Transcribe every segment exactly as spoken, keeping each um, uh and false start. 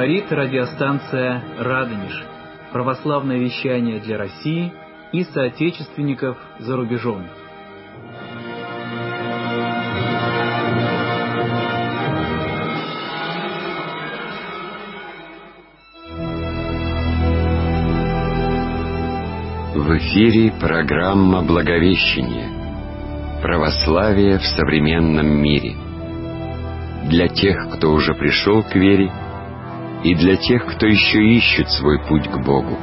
Говорит радиостанция «Радонеж». Православное вещание для России и соотечественников за рубежом. В эфире программа «Благовещение. Православие в современном мире». Для тех, кто уже пришел к вере, и для тех, кто еще ищет свой путь к Богу.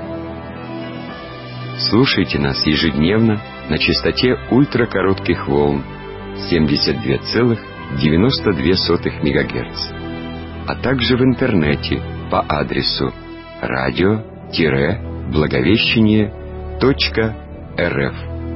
Слушайте нас ежедневно на частоте ультракоротких волн семьдесят два целых девяносто две сотых мегагерца, а также в интернете по адресу радио-благовещение точка эр эф.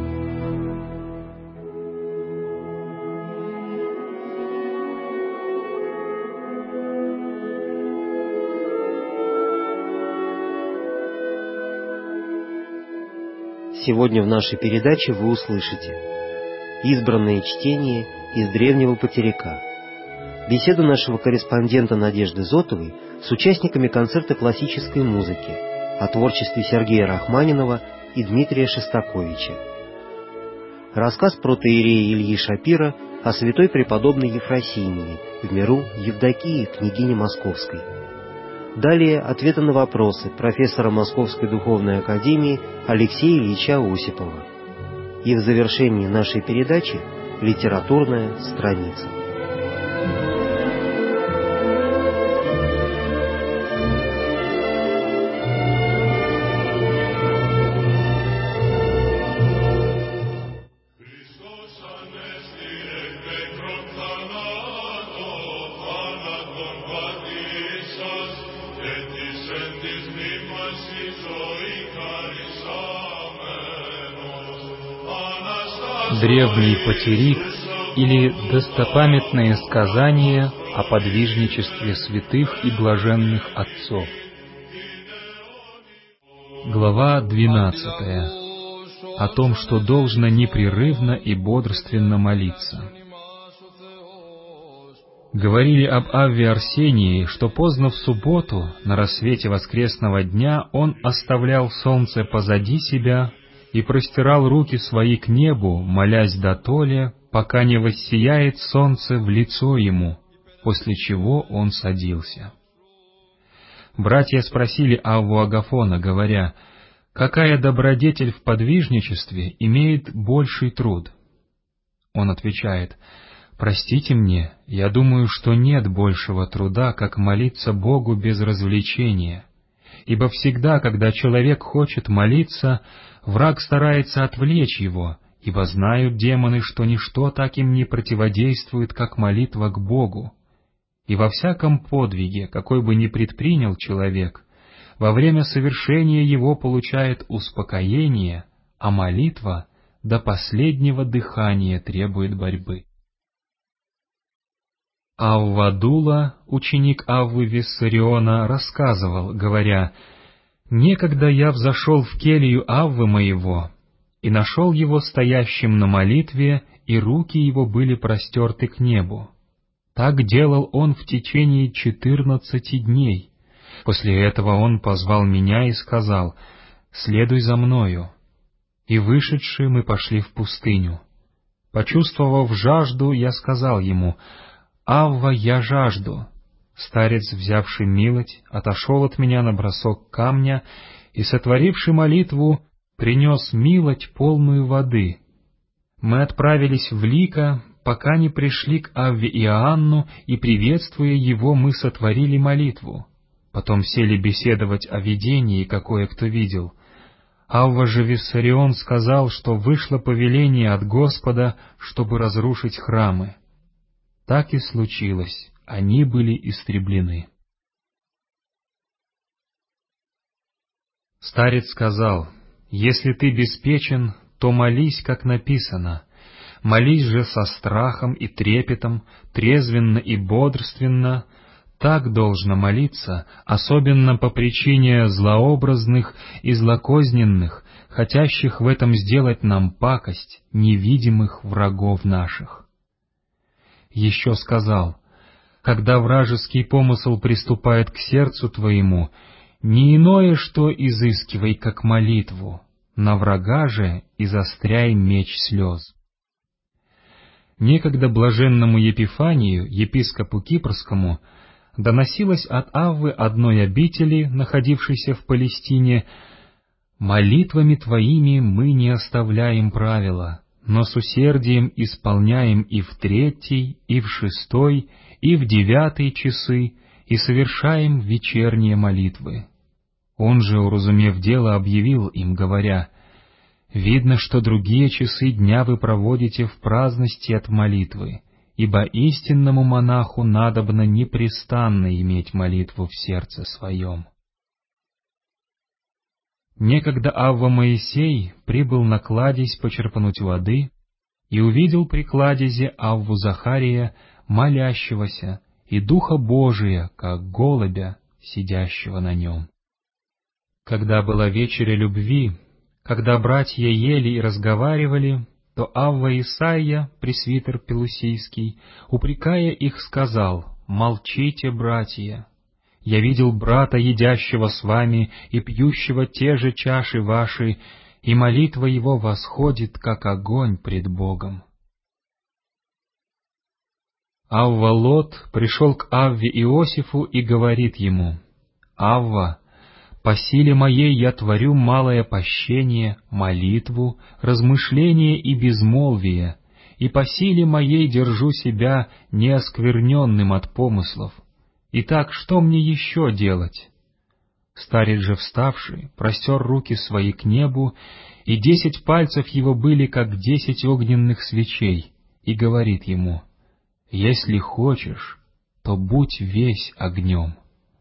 Сегодня в нашей передаче вы услышите избранное чтение из древнего потеряка, беседу нашего корреспондента Надежды Зотовой с участниками концерта классической музыки о творчестве Сергея Рахманинова и Дмитрия Шостаковича, рассказ протоиерея Ильи Шапира о святой преподобной Ефросинии, в миру Евдокии, княгине Московской. Далее ответы на вопросы профессора Московской духовной академии Алексея Ильича Осипова. И в завершении нашей передачи литературная страница. Древний потерик или достопамятные сказания о подвижничестве святых и блаженных отцов. Глава двенадцатая. О том, что должно непрерывно и бодрственно молиться. Говорили об Авве Арсении, что поздно в субботу, на рассвете воскресного дня, он оставлял солнце позади себя и простирал руки свои к небу, молясь дотоле, пока не воссияет солнце в лицо ему, после чего он садился. Братья спросили Авву Агафона, говоря: «Какая добродетель в подвижничестве имеет больший труд?» Он отвечает: «Простите мне, я думаю, что нет большего труда, как молиться Богу без развлечения. Ибо всегда, когда человек хочет молиться, враг старается отвлечь его, ибо знают демоны, что ничто так им не противодействует, как молитва к Богу. И во всяком подвиге, какой бы ни предпринял человек, во время совершения его получает успокоение, а молитва до последнего дыхания требует борьбы». Авва Дула, ученик Аввы Виссариона, рассказывал, говоря: «Некогда я взошел в келью Аввы моего и нашел его стоящим на молитве, и руки его были простерты к небу. Так делал он в течение четырнадцати дней. После этого он позвал меня и сказал: «Следуй за мною». И вышедши, мы пошли в пустыню. Почувствовав жажду, я сказал ему: «Авва, я жажду». Старец, взявший милоть, отошел от меня на бросок камня и, сотворивши молитву, принес милоть полную воды. Мы отправились в Лика, пока не пришли к Авве Иоанну, и, приветствуя его, мы сотворили молитву. Потом сели беседовать о видении, какое кто видел. Авва же Виссарион сказал, что вышло повеление от Господа, чтобы разрушить храмы. Так и случилось, они были истреблены. Старец сказал: «Если ты беспечен, то молись, как написано. Молись же со страхом и трепетом, трезвенно и бодрственно. Так должно молиться, особенно по причине злообразных и злокозненных, хотящих в этом сделать нам пакость, невидимых врагов наших». Еще сказал: когда вражеский помысл приступает к сердцу твоему, не иное, что изыскивай, как молитву, на врага же и застряй меч слез. Некогда блаженному Епифанию, епископу Кипрскому, доносилось от Аввы одной обители, находившейся в Палестине: «Молитвами твоими мы не оставляем правила, но с усердием исполняем и в третий, и в шестой, и в девятый часы, и совершаем вечерние молитвы». Он же, уразумев дело, объявил им, говоря: «Видно, что другие часы дня вы проводите в праздности от молитвы, ибо истинному монаху надобно непрестанно иметь молитву в сердце своем». Некогда Авва Моисей прибыл на кладезь почерпнуть воды и увидел при кладезе Авву Захария, молящегося, и Духа Божия, как голубя, сидящего на нем. Когда была вечеря любви, когда братья ели и разговаривали, то Авва Исаия, пресвитер Пелусийский, упрекая их, сказал: «Молчите, братья! Я видел брата, едящего с вами и пьющего те же чаши ваши, и молитва его восходит, как огонь пред Богом». Авва Лот пришел к Авве Иосифу и говорит ему: «Авва, по силе моей я творю малое пощение, молитву, размышление и безмолвие, и по силе моей держу себя неоскверненным от помыслов. Итак, что мне еще делать?» Старец же, вставший, простер руки свои к небу, и десять пальцев его были, как десять огненных свечей, и говорит ему: «Если хочешь, то будь весь огнем».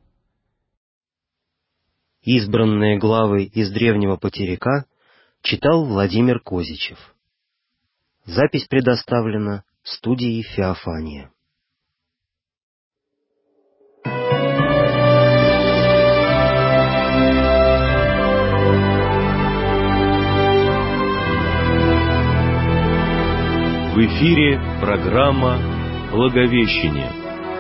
Избранные главы из древнего потеряка читал Владимир Козичев. Запись предоставлена студией Феофания. В эфире программа «Благовещение».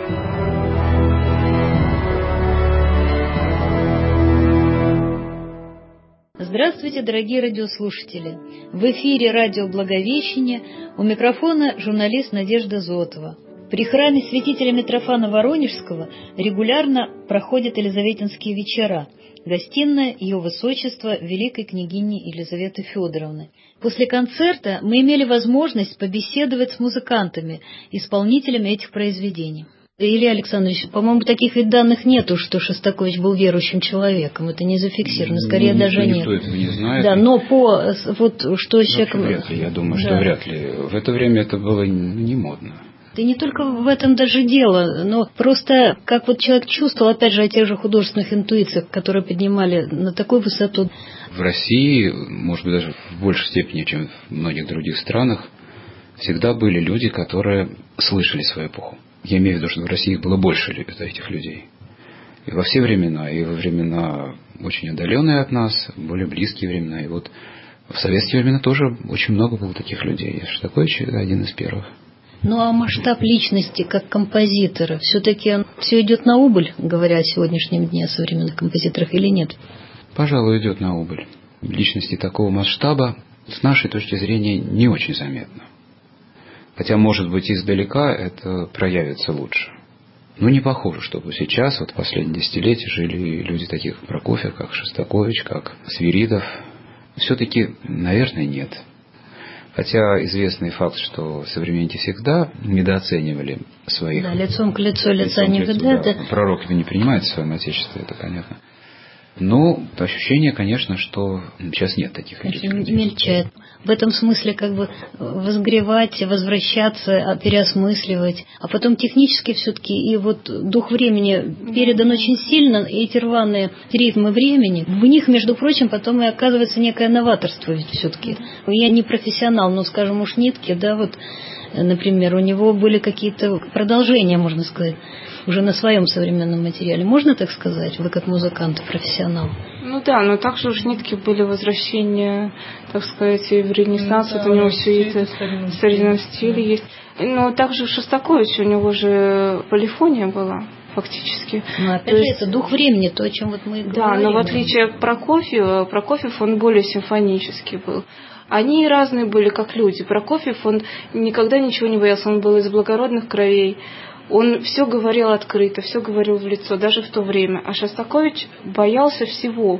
Здравствуйте, дорогие радиослушатели! В эфире радио «Благовещение», у микрофона журналист Надежда Зотова. При храме святителя Митрофана Воронежского регулярно проходят Елизаветинские вечера, гостиная Ее Высочества великой княгини Елизаветы Федоровны. После концерта мы имели возможность побеседовать с музыкантами, исполнителями этих произведений. Илья Александрович, по-моему, таких ведь данных нету, что Шостакович был верующим человеком. Это не зафиксировано, скорее ну, даже нет. Никто этого не знает. Да, но по вот что человек... Вряд ли, я думаю, да. что вряд ли. В это время это было не модно. Да не только в этом даже дело, но просто как вот человек чувствовал, опять же, о тех же художественных интуициях, которые поднимали на такую высоту. В России, может быть, даже в большей степени, чем в многих других странах, всегда были люди, которые слышали свою эпоху. Я имею в виду, что в России было больше этих людей. И во все времена, и во времена очень отдаленные от нас, более близкие времена. И вот в советские времена тоже очень много было таких людей. Шостакович один из первых. Ну а масштаб личности как композитора, все-таки все идет на убыль, говоря о сегодняшнем дне о современных композиторах, или нет? Пожалуй, идет на убыль. Личности такого масштаба с нашей точки зрения не очень заметно. Хотя, может быть, издалека это проявится лучше. Но не похоже, чтобы сейчас, вот в последние десятилетия, жили люди таких, как Прокофьев, как Шостакович, как Свиридов. Все-таки, наверное, нет. Хотя известный факт, что современники всегда недооценивали своих... Да, лицом к лицу лица не видать. Да. Пророки не принимают в своем отечестве, это понятно. Но ощущение, конечно, что сейчас нет таких людей. Мельчает. В этом смысле как бы возгревать, возвращаться, переосмысливать. А потом технически все-таки и вот дух времени передан очень сильно, и эти рваные ритмы времени, в них, между прочим, потом и оказывается некое новаторство ведь все-таки. Я не профессионал, но, скажем, уж Нитке, да, вот, например, у него были какие-то продолжения, можно сказать. уже на своем современном материале. Можно так сказать? Вы как музыкант и профессионал. Ну да, но также у Жнитки были возвращения, так сказать, и в Ренессанс, ну, да, вот у него все это в старинном стиле есть. Но также у Шостаковича у него же полифония была. Фактически. Но опять же, это дух времени, то, о чем вот мы и да, говорим. Но в отличие от Прокофьева, Прокофьев, он более симфонический был. Они разные были, как люди. Прокофьев, он никогда ничего не боялся, он был из благородных кровей. Он все говорил открыто, все говорил в лицо, даже в то время. А Шостакович боялся всего.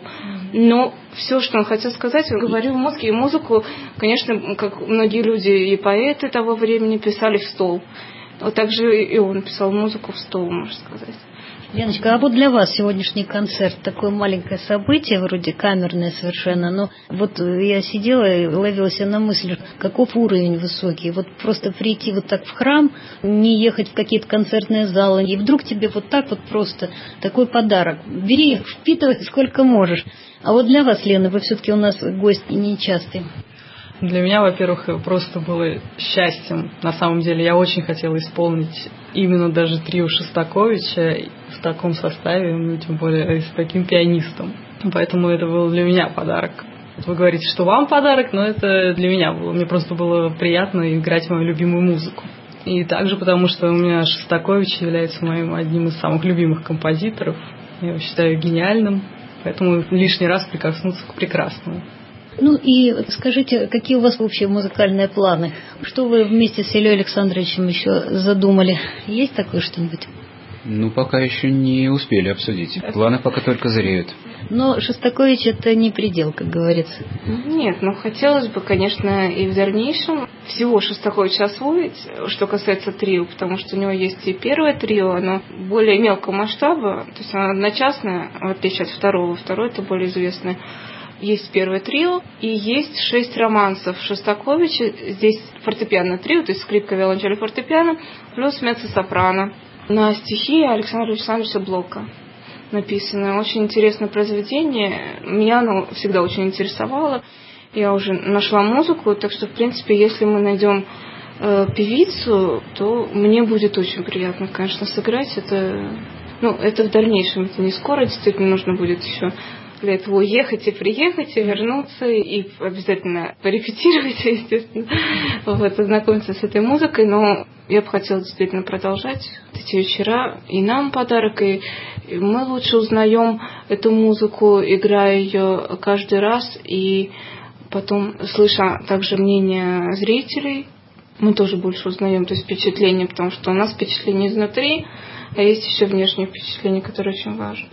Но все, что он хотел сказать, он говорил в мозге. И музыку, конечно, как многие люди и поэты того времени, писали в стол. Вот так же и он писал музыку в стол, можно сказать. Леночка, а вот для вас сегодняшний концерт такое маленькое событие, вроде камерное совершенно, но вот я сидела и ловила себя на мысли, каков уровень высокий. Вот просто прийти вот так в храм, не ехать в какие-то концертные залы, и вдруг тебе вот так вот просто такой подарок. Бери, впитывай сколько можешь. А вот для вас, Лена, вы все-таки у нас гость нечастый. Для меня, во-первых, просто было счастьем. На самом деле, я очень хотела исполнить именно даже трио Шостаковича в таком составе, ну, тем более с таким пианистом. Поэтому это был для меня подарок. Вы говорите, что вам подарок, но это для меня было. Мне просто было приятно играть мою любимую музыку. И также потому, что у меня Шостакович является моим одним из самых любимых композиторов. Я его считаю гениальным, поэтому лишний раз прикоснуться к прекрасному. Ну и скажите, какие у вас вообще музыкальные планы? Что вы вместе с Ильей Александровичем еще задумали? Есть такое что-нибудь? Ну, пока еще не успели обсудить. Планы пока только зреют. Но Шостакович это не предел, как говорится. Нет, ну хотелось бы, конечно, и в дальнейшем всего Шостаковича освоить, что касается трио, потому что у него есть и первое трио, оно более мелкого масштаба, то есть оно одночасное, в отличие от второго. Второе это более известное. Есть первое трио и есть шесть романсов Шостаковича. Здесь фортепиано трио, то есть скрипка, виолончель, фортепиано, плюс меццо-сопрано. На стихи Александра Александровича Блока написано. Очень интересное произведение. Меня оно всегда очень интересовало. Я уже нашла музыку, так что, в принципе, если мы найдем э, певицу, то мне будет очень приятно, конечно, сыграть. Это, ну, это в дальнейшем, это не скоро, действительно нужно будет еще для этого уехать и приехать, и вернуться, и обязательно порепетировать, естественно, вот, ознакомиться с этой музыкой, но я бы хотела действительно продолжать эти вечера. И нам подарок, и мы лучше узнаем эту музыку, играя ее каждый раз, и потом, слыша также мнение зрителей, мы тоже больше узнаем, то есть впечатление, потому что у нас впечатление изнутри, а есть еще внешнее впечатление, которое очень важно.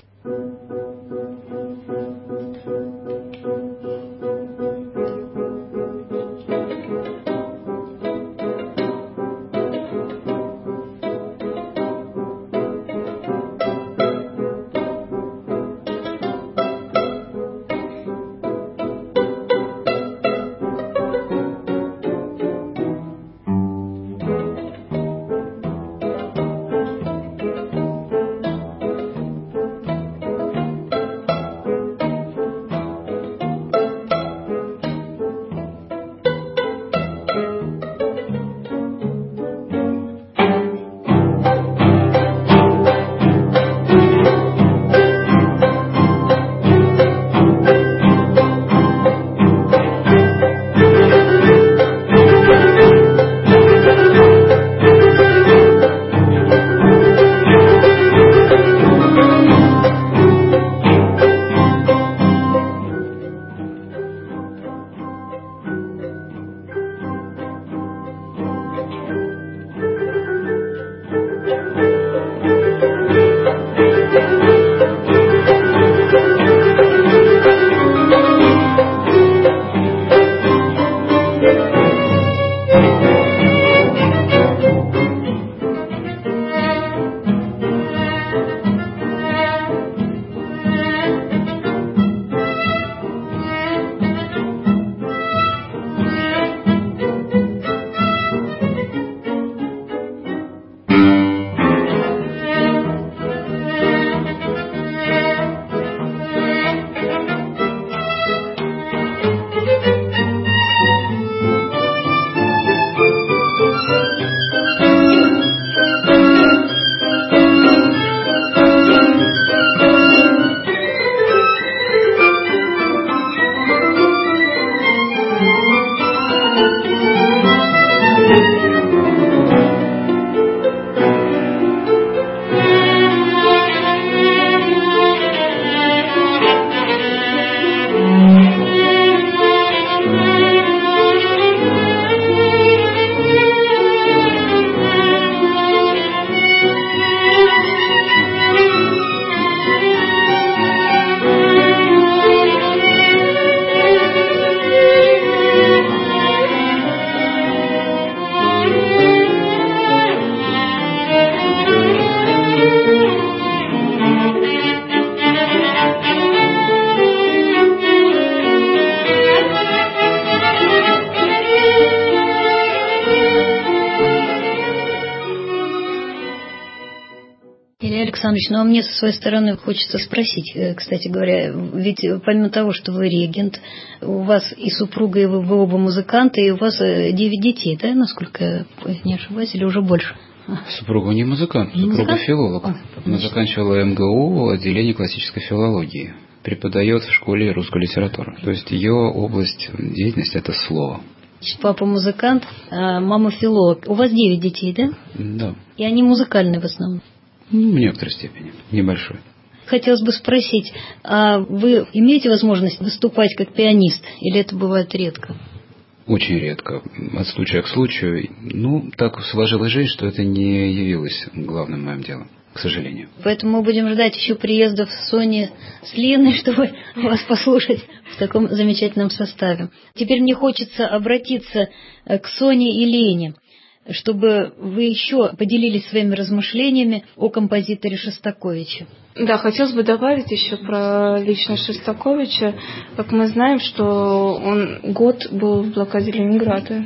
Александрович, ну а мне со своей стороны хочется спросить, кстати говоря, ведь помимо того, что вы регент, у вас и супруга, и вы, вы оба музыканты, и у вас девять детей, да, насколько я не ошибаюсь, или уже больше? Супруга не музыкант, не супруга музыкант? филолог. А, Она заканчивала эм гэ у, отделение классической филологии. Преподает в школе русской литературы. То есть ее область деятельности – это слово. Папа музыкант, а мама филолог. У вас девять детей, да? Да. И они музыкальные в основном? Ну, в некоторой степени, небольшой. Хотелось бы спросить, а вы имеете возможность выступать как пианист, или это бывает редко? Очень редко, от случая к случаю. Ну, так сложилась жизнь, что это не явилось главным моим делом, к сожалению. Поэтому мы будем ждать еще приездов Сони с Леной, чтобы вас послушать в таком замечательном составе. Теперь мне хочется обратиться к Соне и Лене, чтобы вы еще поделились своими размышлениями о композиторе Шостаковиче. Да, хотелось бы добавить еще про личность Шостаковича. Как мы знаем, что он год был в блокаде Ленинграда.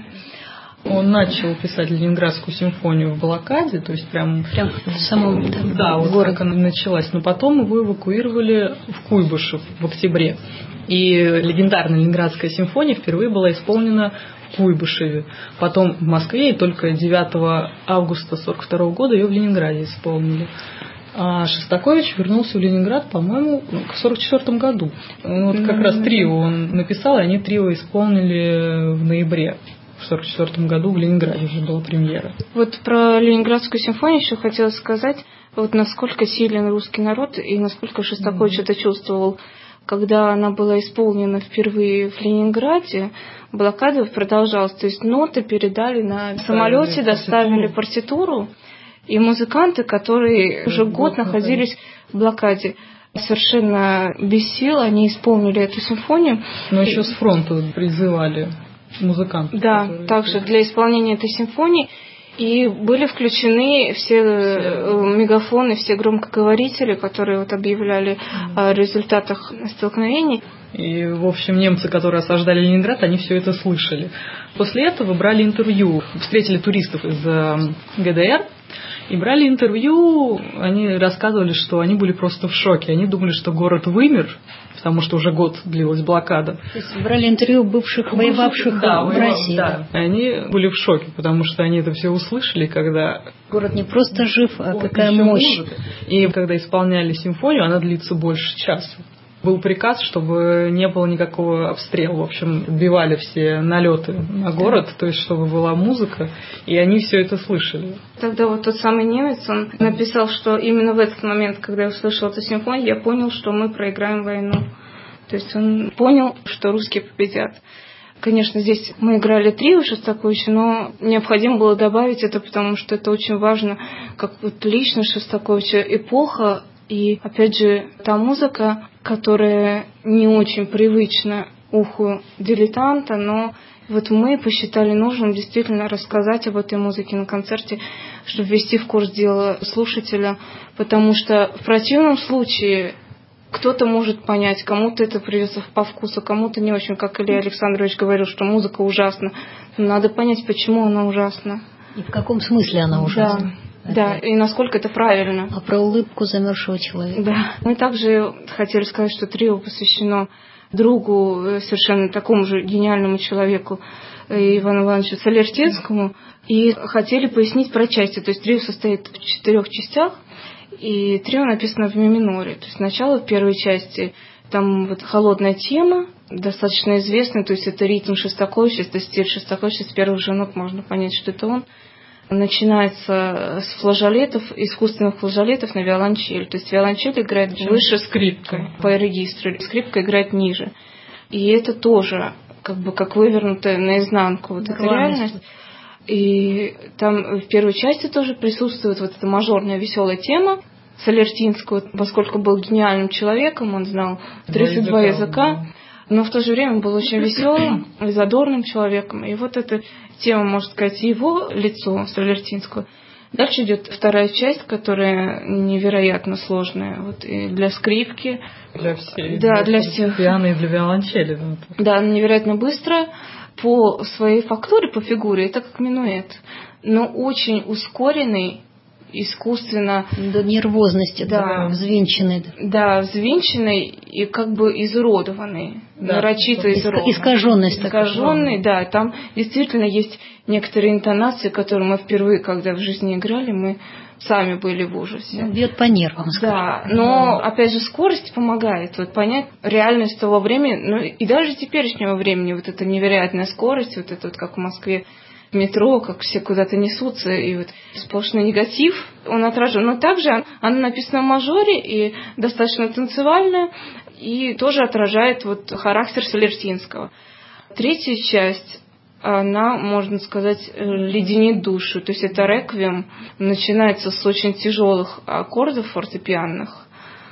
Он начал писать Ленинградскую симфонию в блокаде, то есть прям, прям в самом да, да, вот городе. Как она началась. Но потом его эвакуировали в Куйбышев в октябре. И легендарная Ленинградская симфония впервые была исполнена в Куйбышеве. Потом в Москве, и только девятого августа сорок второго года ее в Ленинграде исполнили. А Шостакович вернулся в Ленинград, по-моему, в сорок четвёртом году. Вот как раз трио он написал, и они трио исполнили в ноябре. В сорок четвёртом году в Ленинграде уже была премьера. Вот про Ленинградскую симфонию еще хотелось сказать, вот насколько силен русский народ и насколько Шостакович mm-hmm. это чувствовал. Когда она была исполнена впервые в Ленинграде, блокада продолжалась. То есть ноты передали на самолете, доставили партитуру. И музыканты, которые уже год находились в блокаде, совершенно без сил, они исполнили эту симфонию. Но еще с фронта призывали музыкантов. Да, также для исполнения этой симфонии. И были включены все мегафоны, все громкоговорители, которые вот объявляли о результатах столкновений. И, в общем, немцы, которые осаждали Ленинград, они все это слышали. После этого брали интервью, встретили туристов из гэ дэ эр, и брали интервью, они рассказывали, что они были просто в шоке. Они думали, что город вымер, потому что уже год длилась блокада. То есть брали интервью бывших, бывших воевавших да, в России. Да. Они были в шоке, потому что они это все услышали, когда... Город не просто жив, а какая мощь. Музыка. И когда исполняли симфонию, она длится больше часа. Был приказ, чтобы не было никакого обстрела. В общем, отбивали все налеты на город, то есть чтобы была музыка, и они все это слышали. Тогда вот тот самый немец, он написал, что именно в этот момент, когда я услышал эту симфонию, я понял, что мы проиграем войну. То есть он понял, что русские победят. Конечно, здесь мы играли трио Шостаковича, но необходимо было добавить это, потому что это очень важно, как вот личность Шостаковича, эпоха, и, опять же, та музыка, которая не очень привычна уху дилетанта, но вот мы посчитали нужным действительно рассказать об этой музыке на концерте, чтобы ввести в курс дела слушателя, потому что в противном случае кто-то может понять, кому-то это придется по вкусу, кому-то не очень, как Илья Александрович говорил, что музыка ужасна. Надо понять, почему она ужасна. И в каком смысле она ужасна. Да. Да, и насколько это правильно. А про улыбку замерзшего человека. Да. Мы также хотели сказать, что трио посвящено другу, совершенно такому же гениальному человеку, Ивану Ивановичу Солертинскому, и хотели пояснить про части. То есть трио состоит в четырех частях, и трио написано в ми миноре. То есть начало первой части, там вот холодная тема, достаточно известная, то есть это ритм Шостаковича, это стиль Шостаковича, с первых же нот можно понять, что это он. Начинается с флажолетов, искусственных флажолетов на виолончель. То есть виолончель играет выше скрипкой по регистру, скрипка играет ниже. И это тоже как бы как вывернутая наизнанку вот эта реальность. И там в первой части тоже присутствует вот эта мажорная веселая тема Солертинского, поскольку был гениальным человеком, он знал тридцать два языка. Но в то же время он был очень веселым и задорным человеком. И вот эта тема, можно сказать, его лицо Солертинского. Дальше идет вторая часть, которая невероятно сложная. Вот и для скрипки. Для всех. Да, для всех. Пиано и для виолончели. Да, она невероятно быстрая. По своей фактуре, по фигуре, это как минуэт. Но очень ускоренный, искусственно... До нервозности, да, да, взвинченной. Да, взвинченной и как бы изуродованной, да, нарочито изуродованной. Искаженность. Искаженной, да. Там действительно есть некоторые интонации, которые мы впервые, когда в жизни играли, мы сами были в ужасе. Бьет по нервам, скажем. Да, но, опять же, скорость помогает вот понять реальность того времени, ну и даже теперешнего времени, вот эта невероятная скорость, вот это вот как в Москве, в метро, как все куда-то несутся, и вот сплошной негатив, он отражен. Но также она написана в мажоре и достаточно танцевальная, и тоже отражает вот характер Солертинского. Третья часть, она, можно сказать, леденит душу. То есть это реквием, начинается с очень тяжелых аккордов фортепианных.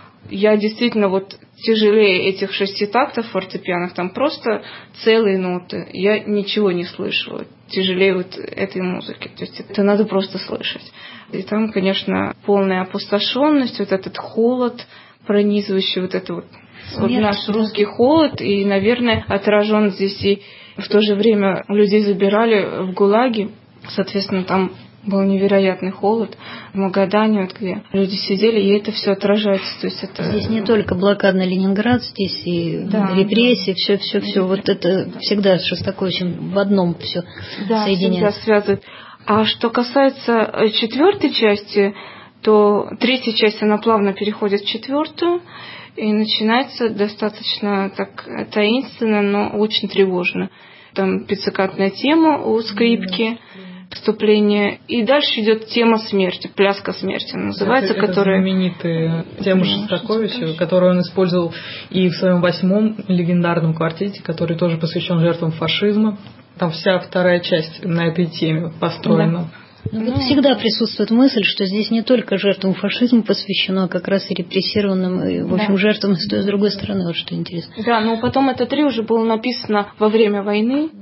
Я действительно вот тяжелее этих шести тактов фортепианных, там просто целые ноты. Я ничего не слышала. Тяжелее вот этой музыки. То есть это надо просто слышать. И там, конечно, полная опустошенность, вот этот холод, пронизывающий вот это вот, вот наш русский холод. И, наверное, отражен здесь и в то же время людей забирали в ГУЛАГе. Соответственно, там был невероятный холод в Магадане, вот где люди сидели, и это все отражается. То есть это... Здесь не только блокадный Ленинград, здесь и да, репрессии, все, все, все. Вот это всегда с Шостаковичем в одном все да, соединяется. Всегда связывает. А что касается четвертой части, то третья часть, она плавно переходит в четвертую, и начинается достаточно так таинственно, но очень тревожно. Там пиццикатная тема у скрипки, вступление. И дальше идет тема смерти, пляска смерти называется, это, которая... Это знаменитая тема Шостаковича, которую он использовал и в своем восьмом легендарном квартете, который тоже посвящен жертвам фашизма. Там вся вторая часть на этой теме построена. Да. Ну, вот всегда присутствует мысль, что здесь не только жертвам фашизма посвящено, а как раз и репрессированным, и, в общем, да. жертвам с той, с другой стороны, вот что интересно. Да, но потом это три уже было написано во время войны,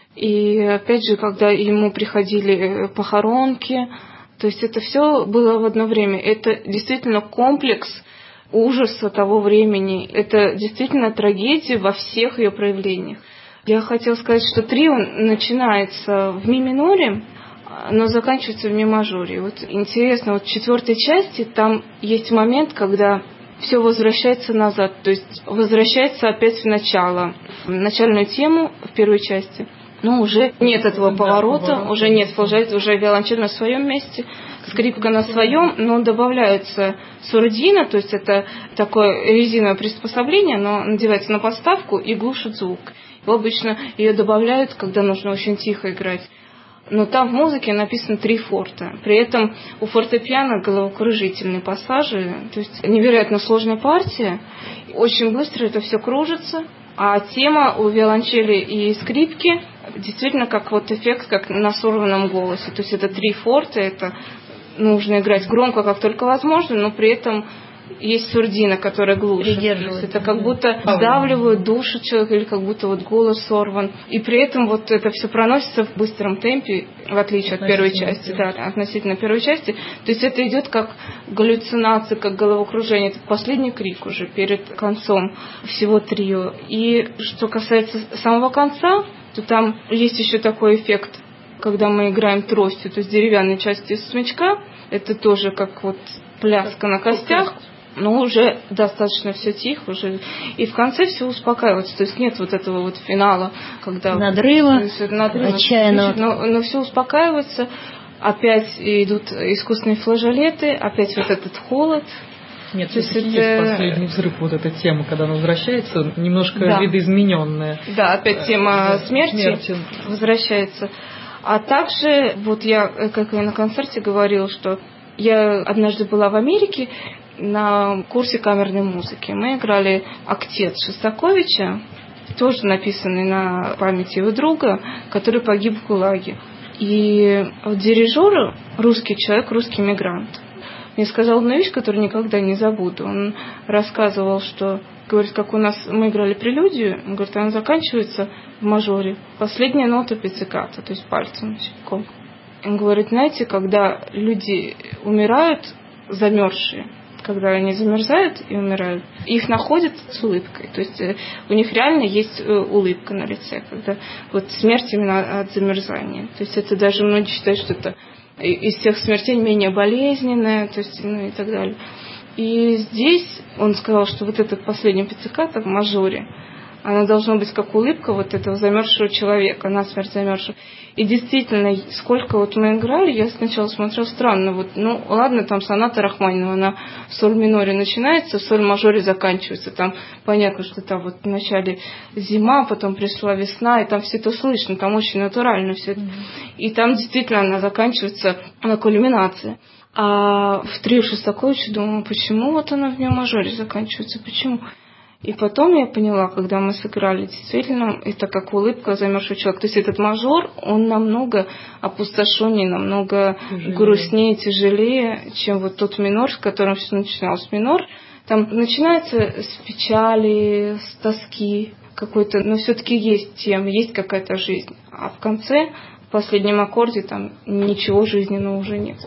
и опять же, когда ему приходили похоронки, то есть это все было в одно время. Это действительно комплекс ужаса того времени, это действительно трагедия во всех ее проявлениях. Я хотела сказать, что трио начинается в ми миноре, но заканчивается в ми мажоре. Вот интересно, вот в четвертой части там есть момент, когда все возвращается назад, то есть возвращается опять в начало, в начальную тему в первой части. Но уже нет этого да, поворота, поворот. уже нет продолжается, уже виолончель на своем месте, скрипка на своем, но добавляется сурдина, то есть это такое резиновое приспособление, оно надевается на подставку и глушит звук. И обычно ее добавляют, когда нужно очень тихо играть. Но там в музыке написано три форта. При этом у фортепиано головокружительные пассажи. То есть невероятно сложная партия. Очень быстро это все кружится. А тема у виолончели и скрипки действительно как вот эффект, как на сорванном голосе. То есть это три форта. Это нужно играть громко, как только возможно, но при этом есть сурдина, которая глушит. Это как будто сдавливают душу человека, или как будто вот голос сорван. И при этом вот это все проносится в быстром темпе, в отличие от первой части, да, относительно первой части. То есть это идет как галлюцинация, как головокружение. Это последний крик уже перед концом всего трио. И что касается самого конца, то там есть еще такой эффект, когда мы играем тростью, то есть деревянной частью смычка. Это тоже как вот пляска на костях. Но уже достаточно все тихо, уже и в конце все успокаивается, то есть нет вот этого вот финала, когда надрыва, надрыва отчаянного, но, но все успокаивается, опять идут искусственные флажолеты, опять вот этот холод. Нет, то есть это есть последний взрыв, вот эта тема, когда она возвращается, немножко да. видоизмененная. Да, опять тема смерти, смерти возвращается. А также, вот я, как и на концерте говорила, что я однажды была в Америке на курсе камерной музыки. Мы играли «Октет» Шостаковича, тоже написанный на память его друга, который погиб в ГУЛАГе. И дирижер, русский человек, русский мигрант, мне сказал одну вещь, которую никогда не забуду. Он рассказывал, что, говорит, как у нас мы играли прелюдию, он говорит, она заканчивается в мажоре. Последняя нота пицциката, то есть пальцем щипком. Он говорит, знаете, когда люди умирают замерзшие, когда они замерзают и умирают, их находят с улыбкой. То есть у них реально есть улыбка на лице, когда вот смерть именно от замерзания. То есть это даже многие считают, что это из всех смертей менее болезненная, то есть, ну и так далее. И здесь он сказал, что вот эта последняя пицциката в мажоре, она должна быть как улыбка вот этого замерзшего человека, насмерть замерзшего. И действительно, сколько вот мы играли, я сначала смотрела странно, вот, ну ладно, там соната Рахманинова, она в соль миноре начинается, в соль мажоре заканчивается. Там понятно, что там вот вначале зима, потом пришла весна, и там все это слышно, там очень натурально все это. И там действительно она заканчивается на кульминации. А в трио Шостаковича думала, почему вот она в нем мажоре заканчивается, почему? И потом я поняла, когда мы сыграли, действительно, это как улыбка замерзшего человека. То есть этот мажор, он намного опустошеннее, намного тяжелее. грустнее, тяжелее, чем вот тот минор, с которым все начиналось. Минор там начинается с печали, с тоски какой-то, но все-таки есть тема, есть какая-то жизнь. А в конце, в последнем аккорде, там ничего жизненного уже нет.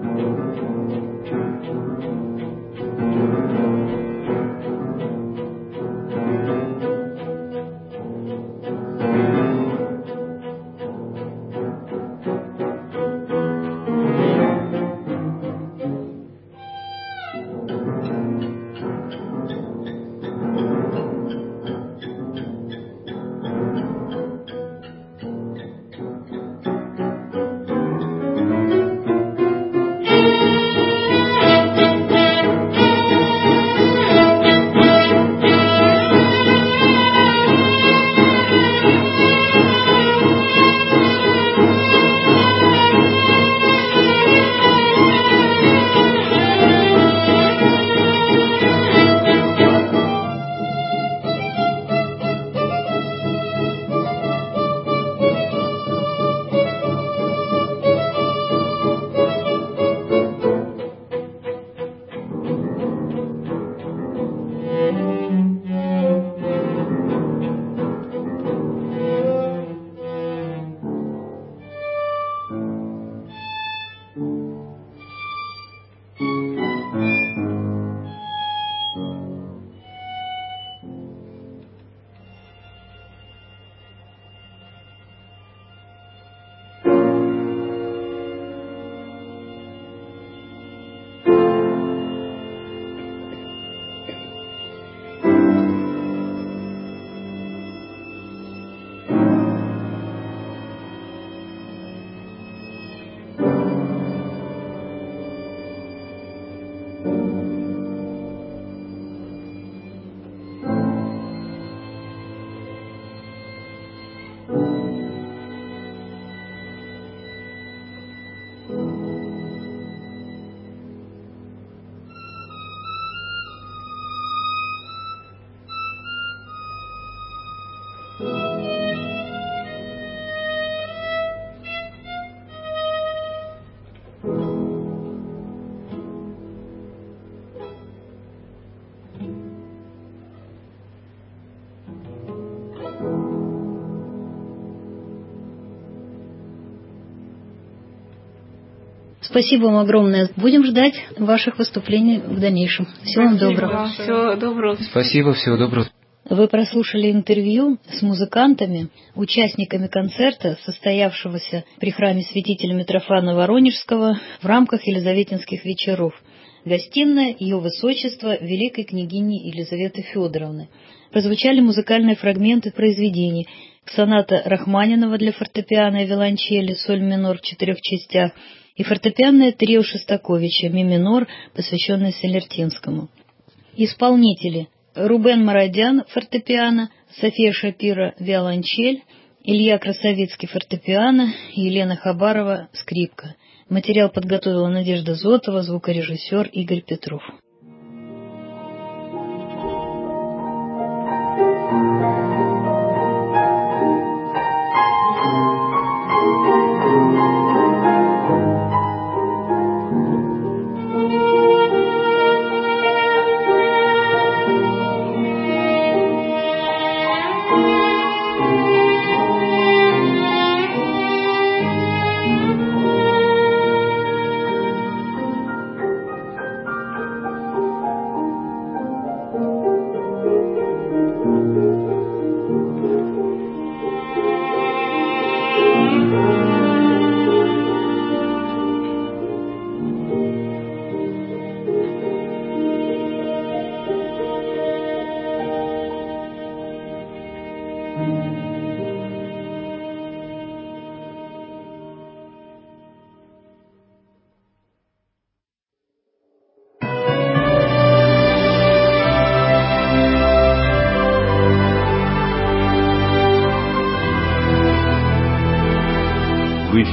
Спасибо вам огромное. Будем ждать ваших выступлений в дальнейшем. Всего вам доброго. Всего доброго. Спасибо, всего доброго. Вы прослушали интервью с музыкантами, участниками концерта, состоявшегося при храме святителя Митрофана Воронежского в рамках Елизаветинских вечеров. Гостиная Ее Высочества великой княгини Елизаветы Федоровны. Прозвучали музыкальные фрагменты произведений: соната Рахманинова для фортепиано и виолончели, соль минор в четырех частях, и фортепианное трио Шостаковича, ми минор, посвященное Селертинскому. Исполнители: Рубен Мародян, фортепиано, София Шапира, виолончель, Илья Красовицкий, фортепиано, Елена Хабарова, скрипка. Материал подготовила Надежда Зотова, звукорежиссер Игорь Петров.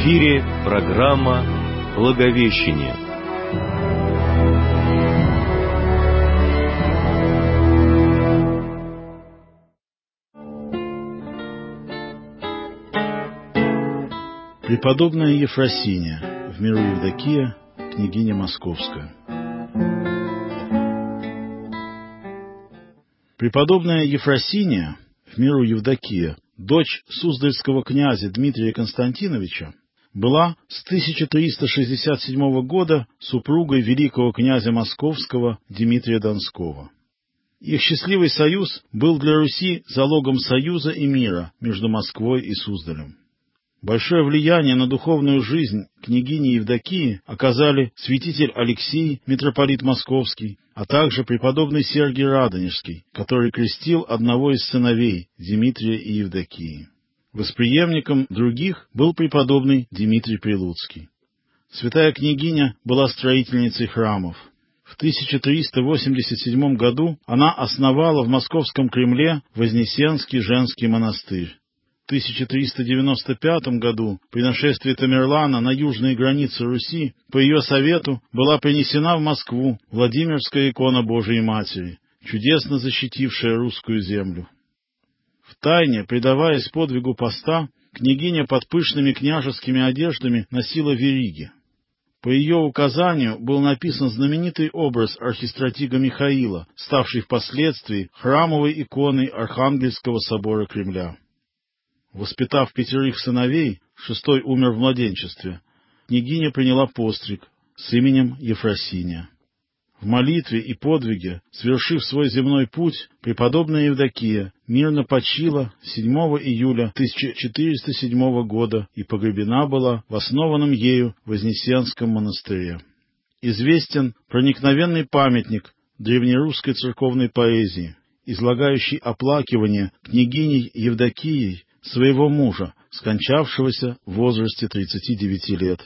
эфире программа «Благовещение». Преподобная Ефросиния, в миру Евдокия, княгиня Московская. Преподобная Ефросиния, в миру Евдокия, дочь суздальского князя Дмитрия Константиновича, была с тысяча триста шестьдесят седьмого года супругой великого князя Московского Дмитрия Донского. Их счастливый союз был для Руси залогом союза и мира между Москвой и Суздалем. Большое влияние на духовную жизнь княгини Евдокии оказали святитель Алексий, митрополит Московский, а также преподобный Сергий Радонежский, который крестил одного из сыновей Дмитрия и Евдокии. Восприемником других был преподобный Дмитрий Прилуцкий. Святая княгиня была строительницей храмов. В тысяча триста восемьдесят седьмом году она основала в Московском Кремле Вознесенский женский монастырь. В тысяча триста девяносто пятом году при нашествии Тамерлана на южные границы Руси по ее совету была принесена в Москву Владимирская икона Божией Матери, чудесно защитившая русскую землю. Втайне, предаваясь подвигу поста, княгиня под пышными княжескими одеждами носила вериги. По ее указанию был написан знаменитый образ архистратига Михаила, ставший впоследствии храмовой иконой Архангельского собора Кремля. Воспитав пятерых сыновей, шестой умер в младенчестве, княгиня приняла постриг с именем Ефросиния. В молитве и подвиге, свершив свой земной путь, преподобная Евдокия мирно почила седьмого июля тысяча четыреста седьмого года и погребена была в основанном ею Вознесенском монастыре. Известен проникновенный памятник древнерусской церковной поэзии, излагающий оплакивание княгиней Евдокией своего мужа, скончавшегося в возрасте тридцати девяти лет.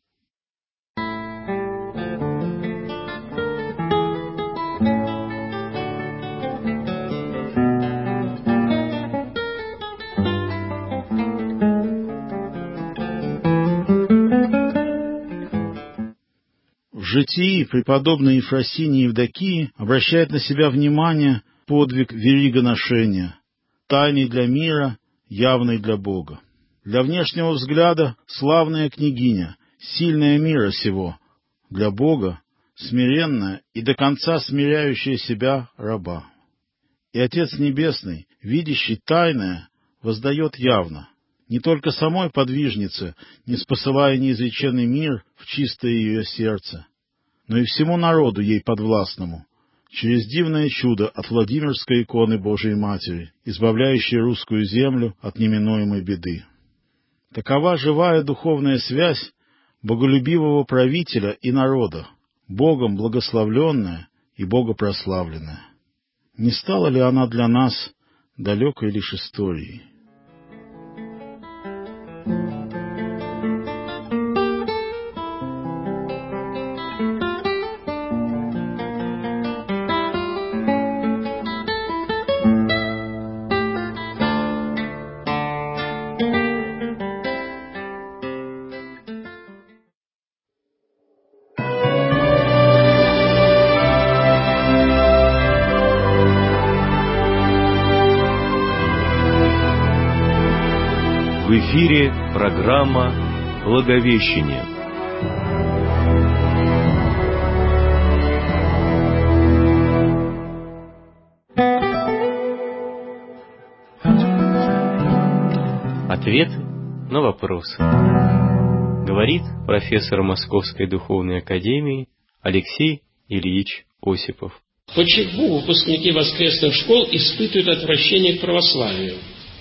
В житии преподобной Ефросинии Евдокии обращает на себя внимание подвиг веригоношения, тайный для мира, явный для Бога. Для внешнего взгляда славная княгиня, сильная мира сего, для Бога смиренная и до конца смиряющая себя раба. И Отец Небесный, видящий тайное, воздает явно, не только самой подвижнице, не спосылая неизреченный мир в чистое ее сердце, но и всему народу ей подвластному, через дивное чудо от Владимирской иконы Божией Матери, избавляющей русскую землю от неминуемой беды. Такова живая духовная связь боголюбивого правителя и народа, Богом благословленная и богопрославленная. Не стала ли она для нас далекой лишь историей? В эфире программа «Благовещение». Ответ на вопрос. Говорит профессор Московской духовной академии Алексей Ильич Осипов. Почему выпускники воскресных школ испытывают отвращение к православию?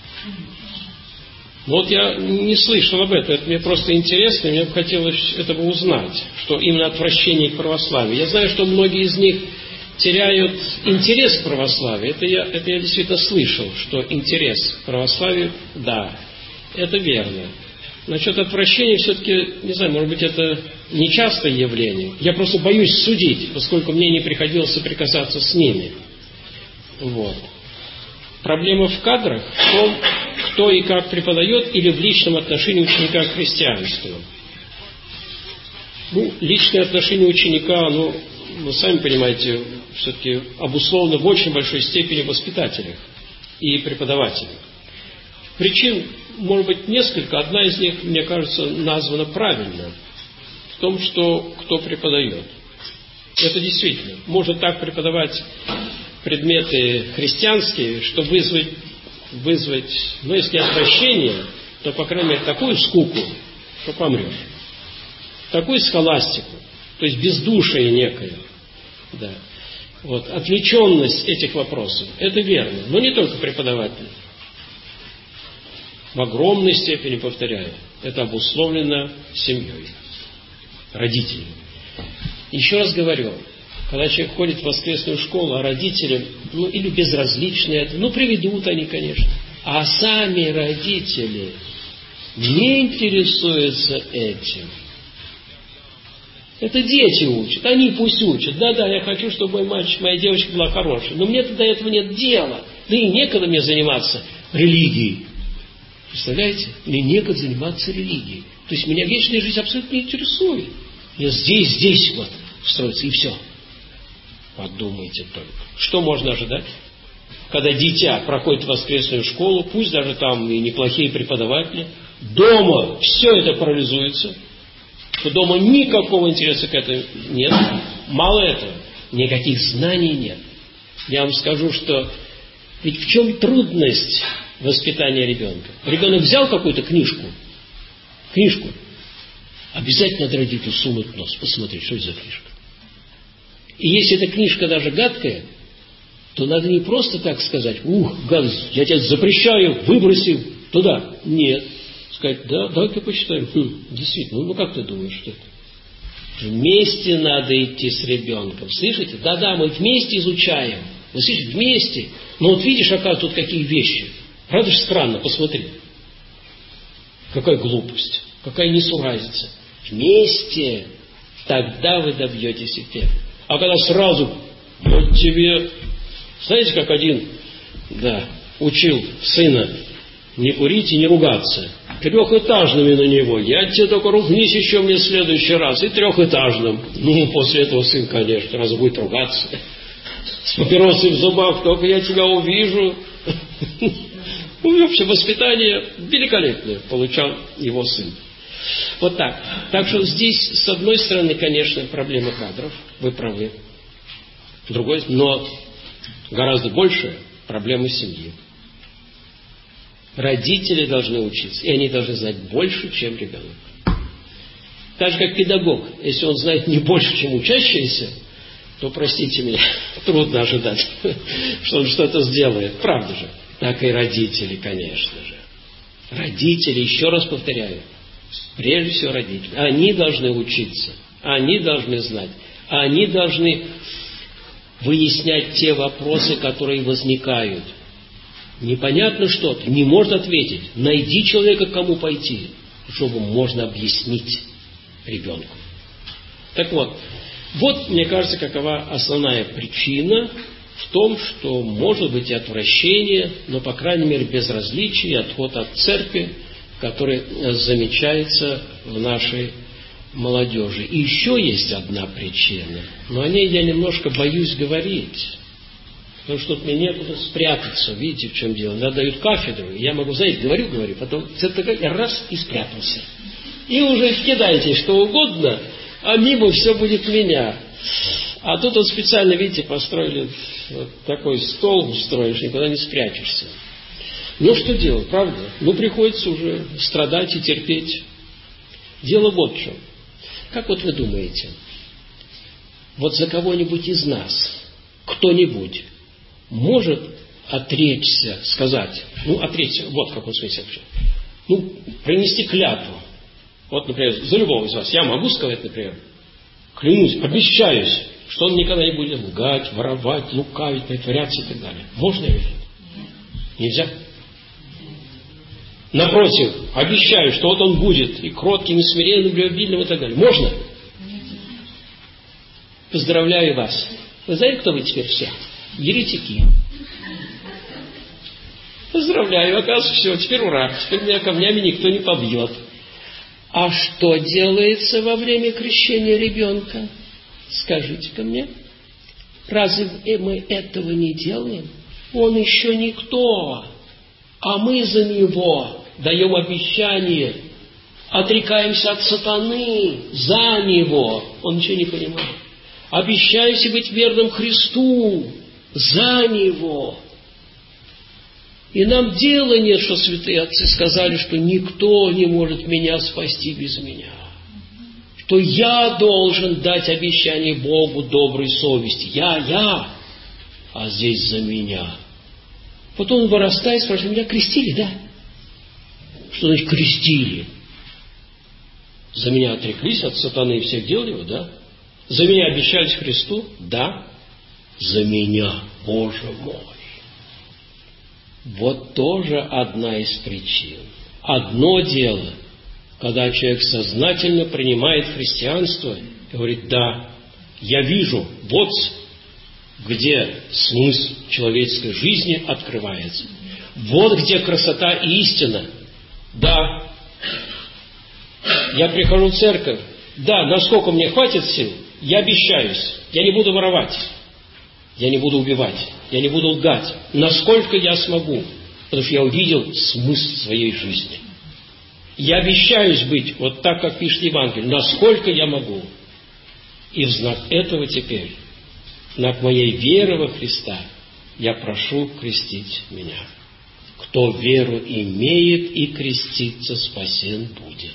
Вот я не слышал об этом, это мне просто интересно, мне бы хотелось этого узнать, что именно отвращение к православию. Я знаю, что многие из них теряют интерес к православию, это я, это я действительно слышал, что интерес к православию, да, это верно. Насчет отвращения все-таки, не знаю, может быть, это нечастое явление. Я просто боюсь судить, поскольку мне не приходилось соприкасаться с ними. Вот. Проблема в кадрах в том, кто и как преподает, или в личном отношении ученика к христианству? Ну, личное отношение ученика, ну, вы сами понимаете, все-таки обусловлено в очень большой степени в воспитателях и преподавателях. Причин, может быть, несколько. Одна из них, мне кажется, названа правильно. В том, что кто преподает. Это действительно. Можно так преподавать предметы христианские, чтобы вызвать, вызвать, ну, если отвращение, то, по крайней мере, такую скуку, что помрешь. Такую схоластику, то есть бездушие некое. Да. Вот. Отвлеченность этих вопросов. Это верно. Но не только преподаватель. В огромной степени, повторяю, это обусловлено семьей, родителями. Еще раз говорю, когда человек ходит в воскресную школу, а родители, ну, или безразличны это, ну, приведут они, конечно, а сами родители не интересуются этим. Это дети учат, они пусть учат. Да-да, я хочу, чтобы мой мальчик, моя девочка была хорошей, но мне до этого нет дела, да и некогда мне заниматься религией. Представляете? Мне некогда заниматься религией. То есть меня вечная жизнь абсолютно не интересует. Я здесь, здесь вот строится, и все. Подумайте только. Что можно ожидать? Когда дитя проходит воскресную школу, пусть даже там и неплохие преподаватели, дома все это парализуется, что дома никакого интереса к этому нет. Мало этого, никаких знаний нет. Я вам скажу, что ведь в чем трудность воспитания ребенка? Ребенок взял какую-то книжку, книжку, обязательно надо родителю сунуть нос, посмотреть, что это за книжка. И если эта книжка даже гадкая, то надо не просто так сказать: ух, гадость, я тебя запрещаю, выброси туда. Нет. Сказать: да, давай-ка почитаем. Хм, действительно, ну как ты думаешь, что это? Вместе надо идти с ребенком. Слышите? Да-да, мы вместе изучаем. Вы слышите, вместе. Но вот видишь, оказывается, тут какие вещи. Правда же странно, посмотри. Какая глупость, какая несуразица. Вместе, тогда вы добьетесь эффекта. А когда сразу, вот тебе, знаете, как один, да, учил сына не курить и не ругаться. Трехэтажными на него. Я тебе только ругнись еще мне в следующий раз. И трехэтажным. Ну, после этого сын, конечно, раз будет ругаться. С папиросой в зубах, только я тебя увижу. Ну, вообще, воспитание великолепное получал его сын. Вот так. Так что здесь, с одной стороны, конечно, проблема кадров. Вы правы. С другой, но гораздо больше проблема семьи. Родители должны учиться, и они должны знать больше, чем ребенок. Так же, как педагог. Если он знает не больше, чем учащийся, то, простите меня, трудно ожидать, что он что-то сделает. Правда же? Так и родители, конечно же. Родители, еще раз повторяю, прежде всего родители. Они должны учиться, они должны знать, они должны выяснять те вопросы, которые возникают. Непонятно что-то, не может ответить. Найди человека, к кому пойти, чтобы можно объяснить ребенку. Так вот, вот, мне кажется, какова основная причина в том, что может быть и отвращение, но, по крайней мере, безразличие и отход от церкви, который замечается в нашей молодежи. И еще есть одна причина, но о ней я немножко боюсь говорить. Потому что тут мне некуда спрятаться. Видите, в чем дело? Мне дают кафедру, и я могу, знаете, говорю, говорю, потом раз и спрятался. И уже кидайте что угодно, а мимо все будет меня. А тут вот специально, видите, построили вот такой стол, устроишь, никуда не спрячешься. Ну, что делать, правда? Ну, приходится уже страдать и терпеть. Дело вот в чем. Как вот вы думаете, вот за кого-нибудь из нас, кто-нибудь, может отречься, сказать, ну, отречься, вот в каком смысле вообще, ну, принести клятву. Вот, например, за любого из вас я могу сказать, например, клянусь, обещаюсь, что он никогда не будет лгать, воровать, лукавить, притворяться и так далее. Можно или нет? Нельзя? Напротив, обещаю, что вот он будет и кротким, и смиренным, и любвеобильным и так далее. Можно? Поздравляю вас. Вы знаете, кто вы теперь все? Еретики. Поздравляю, оказывается, все, теперь ура, теперь меня камнями никто не побьет. А что делается во время крещения ребенка? Скажите-ка мне. Разве мы этого не делаем? Он еще никто, а мы за него даем обещание, отрекаемся от сатаны за него. Он ничего не понимает. Обещаемся быть верным Христу за него. И нам дела нет, что святые отцы сказали, что никто не может меня спасти без меня. Что я должен дать обещание Богу доброй совести. Я, я, а здесь за меня. Потом он вырастает, спрашивает, меня крестили, да? Что значит крестили? За меня отреклись от сатаны и всех дел его, да? За меня обещались Христу? Да. За меня, Боже мой. Вот тоже одна из причин. Одно дело, когда человек сознательно принимает христианство и говорит, да, я вижу, вот где смысл человеческой жизни открывается. Вот где красота и истина. Да, я прихожу в церковь, да, насколько мне хватит сил, я обещаюсь, я не буду воровать, я не буду убивать, я не буду лгать, насколько я смогу, потому что я увидел смысл своей жизни. Я обещаюсь быть вот так, как пишет Евангелие, насколько я могу. И в знак этого теперь, в знак моей веры во Христа, я прошу крестить меня. Кто веру имеет и креститься, спасен будет.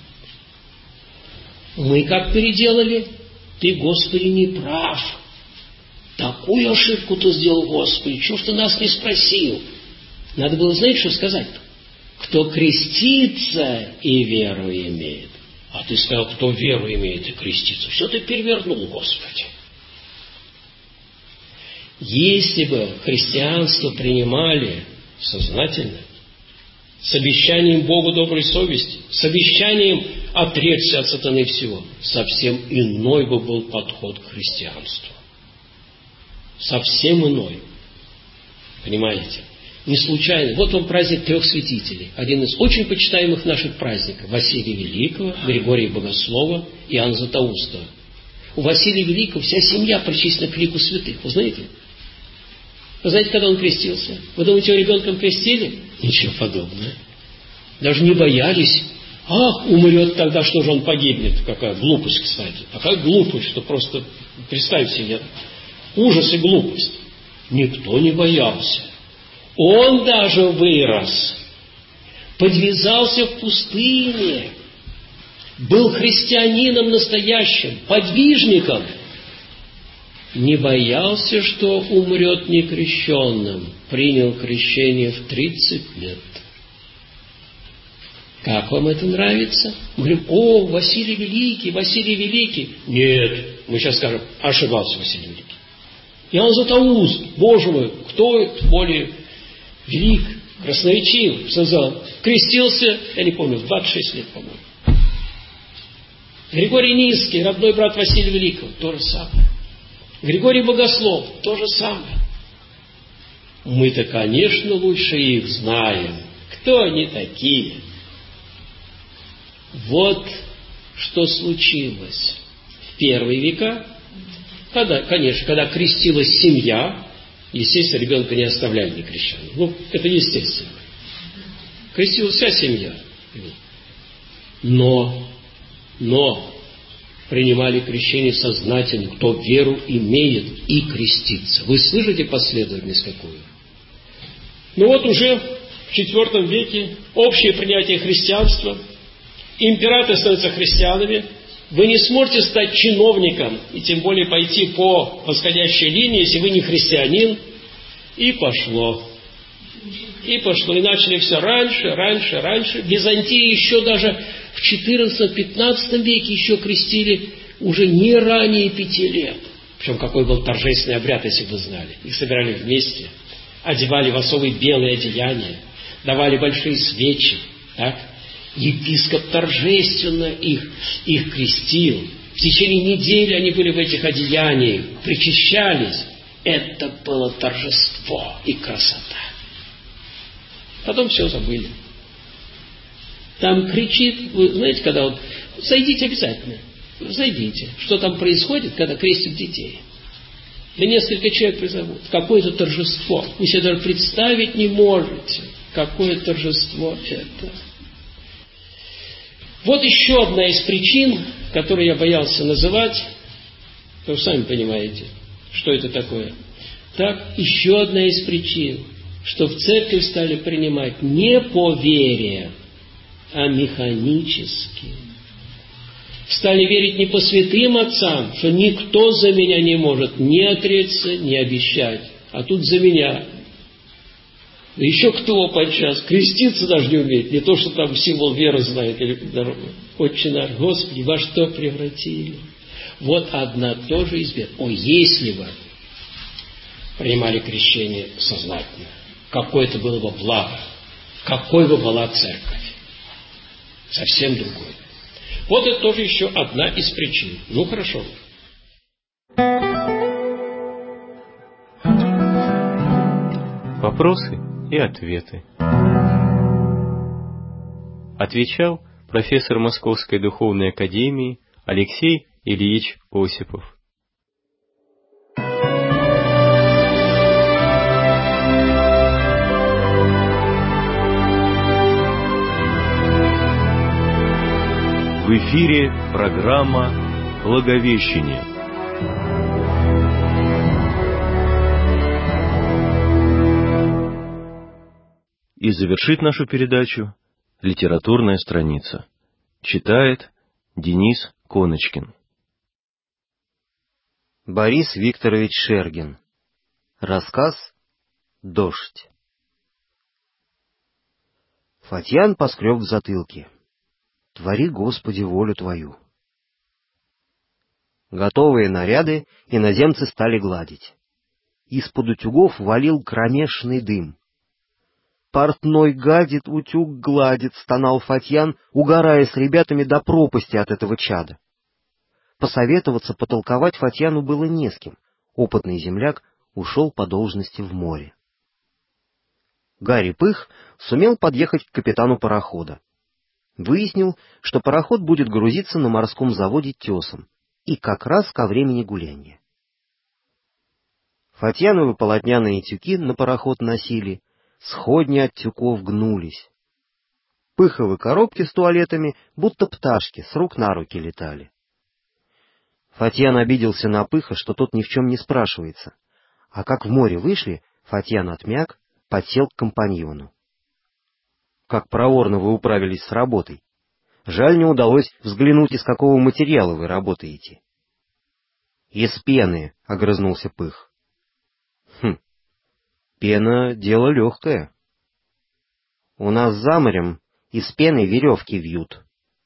Мы как переделали? Ты, Господи, не прав. Такую ошибку ты сделал, Господи, чего ж ты нас не спросил? Надо было, знаете, что сказать? Кто крестится и веру имеет. А ты сказал, кто веру имеет и крестится. Все ты перевернул, Господи. Если бы христианство принимали сознательно, с обещанием Богу доброй совести, с обещанием отречься от сатаны всего, совсем иной бы был подход к христианству. Совсем иной. Понимаете? Не случайно. Вот вам праздник трех святителей. Один из очень почитаемых наших праздников. Василия Великого, Григория Богослова и Иоанна Златоустова. У Василия Великого вся семья причислена к лику святых. Вы знаете? Вы знаете, когда он крестился? Вы думаете, его ребенком крестили? Ничего подобного. Даже не боялись. Ах, умрет тогда, что же он погибнет. Какая глупость, кстати. Какая глупость, что просто, представьте себе, ужас и глупость. Никто не боялся. Он даже вырос, подвязался в пустыне, был христианином настоящим, подвижником, не боялся, что умрет некрещенным, принял крещение в тридцать лет. Как вам это нравится? Мы говорим, о, Василий Великий, Василий Великий. Нет, мы сейчас скажем, ошибался Василий Великий. Иоанн Златоуст, Боже мой, кто более велик, красноречив, сказал, крестился, я не помню, в двадцать шесть лет, по-моему. Григорий Низкий, родной брат Василия Великого, то же самое. Григорий Богослов, то же самое. Мы-то, конечно, лучше их знаем. Кто они такие? Вот что случилось в первые века, когда, конечно, когда крестилась семья, естественно, ребенка не оставляли некрещенным. Ну, это естественно. Крестилась вся семья. Но, но принимали крещение сознательно, кто веру имеет и крестится. Вы слышите последовательность какую? Ну вот уже в четвертом веке общее принятие христианства, императоры становятся христианами, вы не сможете стать чиновником и тем более пойти по восходящей линии, если вы не христианин. И пошло. И пошло. И начали все раньше, раньше, раньше. В Византии еще даже в четырнадцатом-пятнадцатом веке еще крестили уже не ранее пяти лет. Причем какой был торжественный обряд, если вы знали. Их собирали вместе, одевали в особые белые одеяния, давали большие свечи. Так? Епископ торжественно их, их крестил. В течение недели они были в этих одеяниях, причащались. Это было торжество и красота. Потом все забыли. Там кричит, вы знаете, когда вот, зайдите обязательно, зайдите, что там происходит, когда крестят детей. Да несколько человек призовут, какое-то торжество. Вы себе даже представить не можете, какое торжество это. Вот еще одна из причин, которую я боялся называть, вы сами понимаете, что это такое. Так, еще одна из причин, что в церковь стали принимать не по вере, а механически. Стали верить не по святым отцам, что никто за меня не может ни отречься, ни обещать, а тут за меня. Еще кто подчас креститься даже не умеет, не то, что там символ веры знает или дорогу. Отче наш, Господи, во что превратили? Вот одна тоже из бед. О, если бы принимали крещение сознательно, какое это было бы благо, какой бы была церковь. Совсем другой. Вот это тоже еще одна из причин. Ну, хорошо. Вопросы и ответы. Отвечал профессор Московской духовной академии Алексей Ильич Осипов. В эфире программа «Благовещение». И завершит нашу передачу литературная страница. Читает Денис Коночкин. Борис Викторович Шергин. Рассказ «Дождь». Фатьян поскреб в затылке. Твори, Господи, волю Твою. Готовые наряды иноземцы стали гладить. Из-под утюгов валил кромешный дым. «Портной гадит, утюг гладит», — стонал Фатьян, угорая с ребятами до пропасти от этого чада. Посоветоваться, потолковать Фатьяну было не с кем. Опытный земляк ушел по должности в море. Гарри Пых сумел подъехать к капитану парохода. Выяснил, что пароход будет грузиться на морском заводе тесом, и как раз ко времени гулянья. Фатьяновы полотняные тюки на пароход носили, сходни от тюков гнулись. Пыховы коробки с туалетами, будто пташки, с рук на руки летали. Фатьян обиделся на Пыха, что тот ни в чем не спрашивается, а как в море вышли, Фатьян отмяк, подсел к компаньону. «Как проворно вы управились с работой. Жаль, не удалось взглянуть, из какого материала вы работаете». «Из пены», — огрызнулся Пых. «Хм, пена — дело легкое. У нас за морем из пены веревки вьют».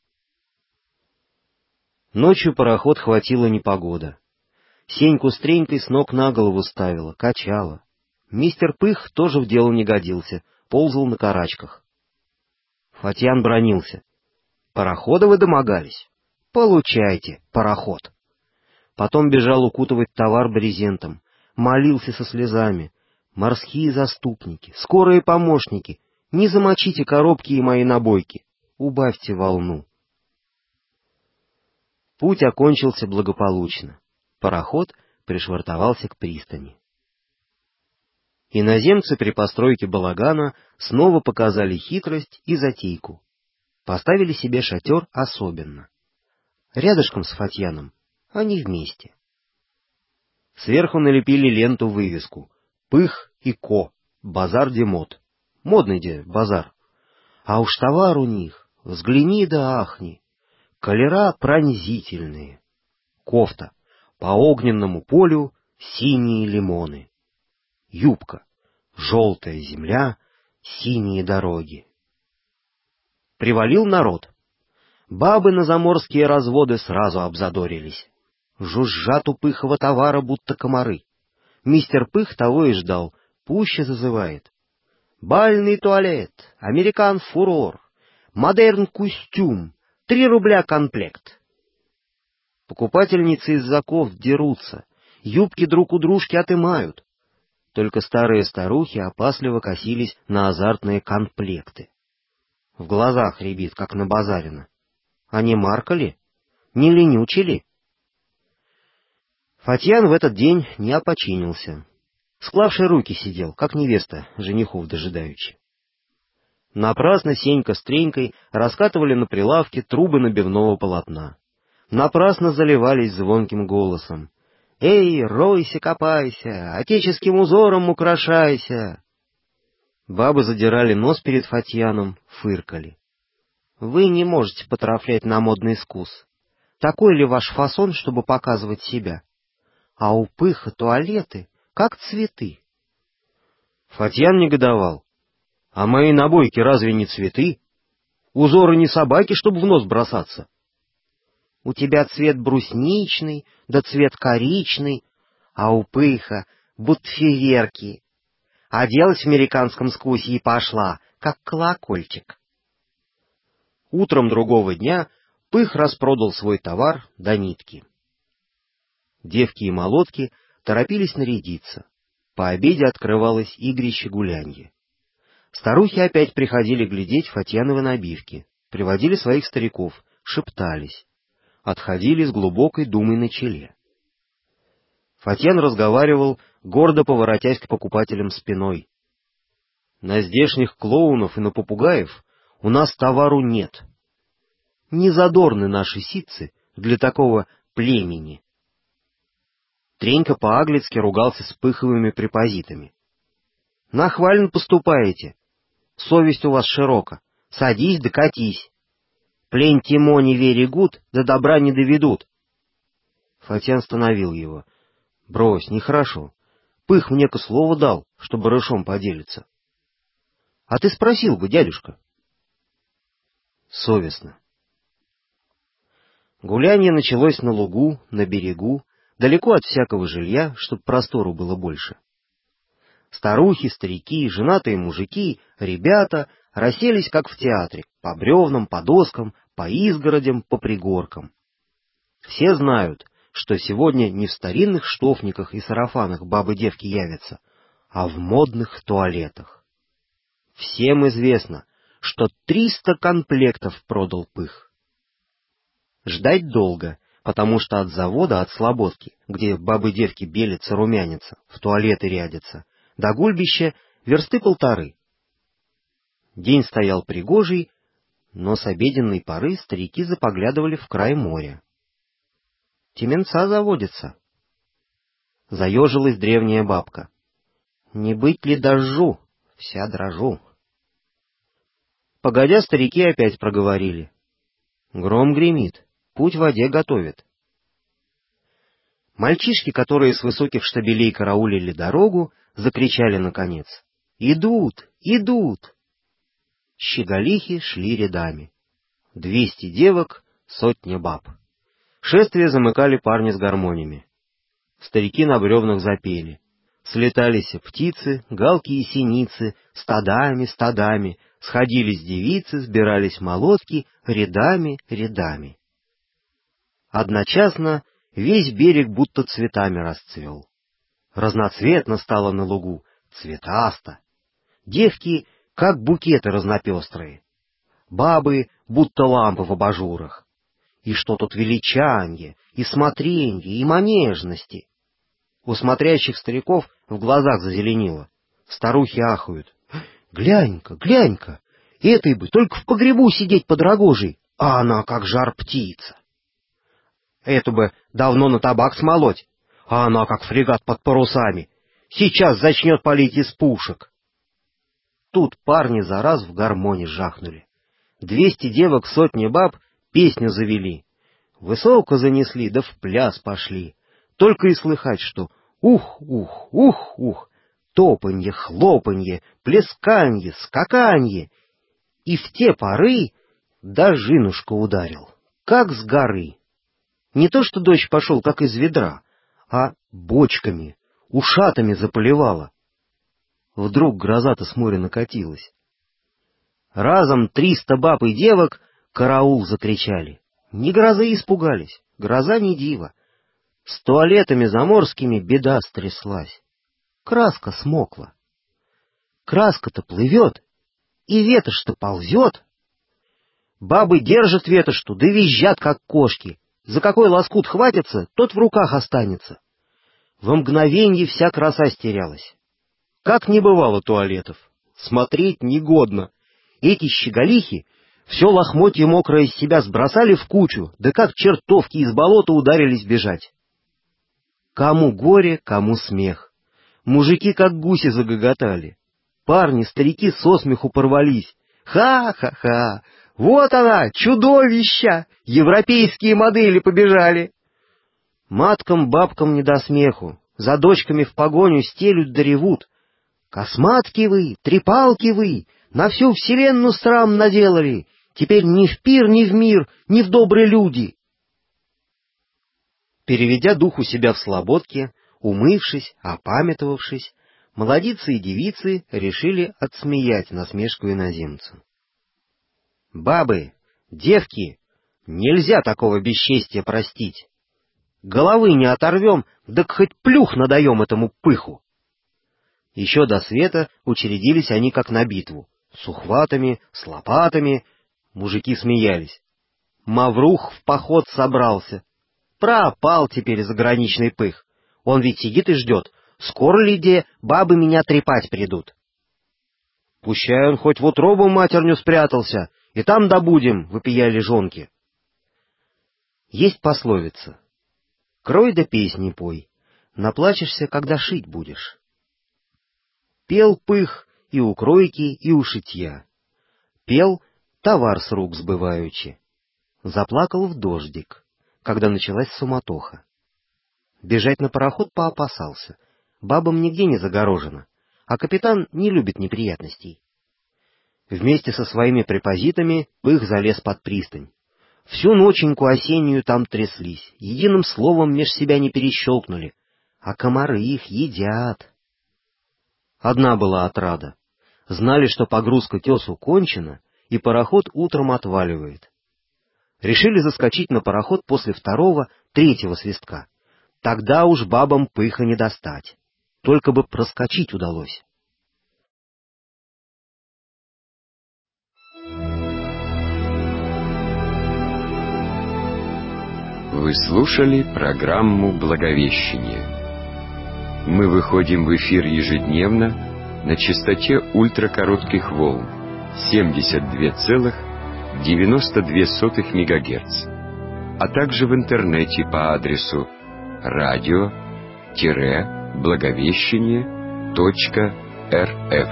Ночью пароход хватила непогода. Сеньку с Тренькой с ног на голову ставила, качала. Мистер Пых тоже в дело не годился, ползал на карачках. Фатьян бранился. «Парохода вы домогались? Получайте, пароход!» Потом бежал укутывать товар брезентом, молился со слезами. «Морские заступники, скорые помощники, не замочите коробки и мои набойки, убавьте волну». Путь окончился благополучно. Пароход пришвартовался к пристани. Иноземцы при постройке балагана снова показали хитрость и затейку. Поставили себе шатер особенно. Рядышком с Фатьяном, они вместе. Сверху налепили ленту-вывеску «Пых и Ко, базар де мод». Модный де базар. А уж товар у них, взгляни да ахни. Колера пронзительные. Кофта, по огненному полю синие лимоны. Юбка, желтая земля, синие дороги. Привалил народ. Бабы на заморские разводы сразу обзадорились. Жужжат у Пыхова товара, будто комары. Мистер Пых того и ждал, пуще зазывает. Бальный туалет, американ фурор, модерн костюм, три рубля комплект. Покупательницы из заков дерутся, юбки друг у дружки отымают. Только старые старухи опасливо косились на азартные комплекты. В глазах рябит, как на базарина. А не марка ли? Не ленючи ли? Фатьян в этот день не опочинился. Склавши руки сидел, как невеста, женихов дожидаючи. Напрасно Сенька с Тренькой раскатывали на прилавке трубы набивного полотна. Напрасно заливались звонким голосом. «Эй, ройся, копайся, отеческим узором украшайся!» Бабы задирали нос перед Фатьяном, фыркали. «Вы не можете потрафлять на модный вкус. Такой ли ваш фасон, чтобы показывать себя? А у Пыха туалеты, как цветы». Фатьян негодовал. «А мои набойки разве не цветы? Узоры не собаки, чтобы в нос бросаться». «У тебя цвет брусничный, да цвет коричный, а у Пыха будто фейерки. Оделась в американском скусе и пошла, как колокольчик». Утром другого дня Пых распродал свой товар до нитки. Девки и молотки торопились нарядиться. По обеде открывалось игрище гулянье. Старухи опять приходили глядеть Фатьяновы набивки, приводили своих стариков, шептались. Отходили с глубокой думой на челе. Фатьян разговаривал, гордо поворотясь к покупателям спиной. «На здешних клоунов и на попугаев у нас товару нет. Не задорны наши ситцы для такого племени». Тренька по-аглицки ругался с пыховыми препозитами. «Нахвально поступаете. Совесть у вас широка. Садись да катись. Плень Тимо не верегут, до добра не доведут». Фатьян остановил его. «Брось, нехорошо. Пых мне-ка слово дал, что барышом поделится». «А ты спросил бы, дядюшка». Совестно. Гулянье началось на лугу, на берегу, далеко от всякого жилья, чтоб простору было больше. Старухи, старики, женатые мужики, ребята расселись, как в театре, по бревнам, по доскам, по изгородям, по пригоркам. Все знают, что сегодня не в старинных штофниках и сарафанах бабы-девки явятся, а в модных туалетах. Всем известно, что триста комплектов продал Пых. Ждать долго, потому что от завода, от слободки, где бабы-девки белятся, румянятся, в туалеты рядятся, до гульбища версты полторы. День стоял пригожий, но с обеденной поры старики запоглядывали в край моря. Теменца заводится. Заежилась древняя бабка. Не быть ли дождю, вся дрожу. Погодя, старики опять проговорили. Гром гремит, путь в воде готовит. Мальчишки, которые с высоких штабелей караулили дорогу, закричали наконец. «Идут! Идут!» Щеголихи шли рядами. Двести девок, сотня баб. Шествие замыкали парни с гармонями. Старики на бревнах запели. Слетались птицы, галки и синицы, стадами, стадами, сходились девицы, сбирались молотки, рядами, рядами. Одночасно весь берег будто цветами расцвел. Разноцветно стало на лугу, цветасто. Девки, как букеты разнопестрые. Бабы, будто лампы в абажурах. И что тут величанье, и смотренье, и манежности. У смотрящих стариков в глазах зазеленело. Старухи ахают. «Глянь-ка, глянь-ка, этой бы только в погребу сидеть под рогожей, а она как жар птица. Эту бы давно на табак смолоть, а она как фрегат под парусами. Сейчас зачнет палить из пушек». Тут парни за раз в гармоне жахнули. Двести девок, сотни баб песню завели. Высоко занесли, да в пляс пошли. Только и слыхать, что ух-ух, ух-ух, топанье, хлопанье, плесканье, скаканье. И в те поры дождинушка ударил, как с горы. Не то что дождь пошел, как из ведра, а бочками, ушатами заполивала. Вдруг гроза-то с моря накатилась. Разом триста баб и девок караул закричали. Не грозы испугались, гроза не диво. С туалетами заморскими беда стряслась. краска смокла. Краска-то плывет, и ветошь-то ползет. Бабы держат ветошь-ту, да визжат, как кошки. За какой лоскут хватится, тот в руках останется. Во мгновенье вся краса стерялась. Как не бывало туалетов. Смотреть негодно. Эти щеголихи все лохмотье мокрое из себя сбросали в кучу, да как чертовки из болота ударились бежать. Кому горе, кому смех. Мужики как гуси загоготали. Парни, старики со смеху порвались. Ха-ха-ха! Вот она, чудовища! Европейские модели побежали! Маткам, бабкам не до смеху. За дочками в погоню стелют да ревут. Косматки вы, трепалки вы, на всю вселенную срам наделали. Теперь ни в пир, ни в мир, ни в добрые люди. Переведя дух у себя в слободке, умывшись, опамятовавшись, молодицы и девицы решили отсмеять насмешку иноземцу. Бабы, девки, нельзя такого бесчестия простить. Головы не оторвем, да хоть плюх надаем этому пыху. Еще до света учредились они как на битву, с ухватами, с лопатами. Мужики смеялись. Маврух в поход собрался. Пропал теперь заграничный пых. Он ведь сидит и ждет, скоро ли где бабы меня трепать придут. Пущай он хоть в утробу матерню спрятался, и там добудем, вопияли жонки. Есть пословица. Крой да песни пой, наплачешься, когда шить будешь. Пел пых и у кройки, и у шитья. Пел, товар с рук сбываючи. Заплакал в дождик, когда началась суматоха. Бежать на пароход поопасался. Бабам нигде не загорожено, а капитан не любит неприятностей. Вместе со своими препозитами пых залез под пристань. Всю ноченьку осеннюю там тряслись, единым словом меж себя не перещелкнули, а комары их едят. Одна была отрада. Знали, что погрузка тесу кончена, и пароход утром отваливает. Решили заскочить на пароход после второго, третьего свистка. Тогда уж бабам пыха не достать. Только бы проскочить удалось. Вы слушали программу «Благовещение». Мы выходим в эфир ежедневно на частоте ультракоротких волн семьдесят два целых девяносто две сотых мегагерц, а также в интернете по адресу радио-благовещение точка рф.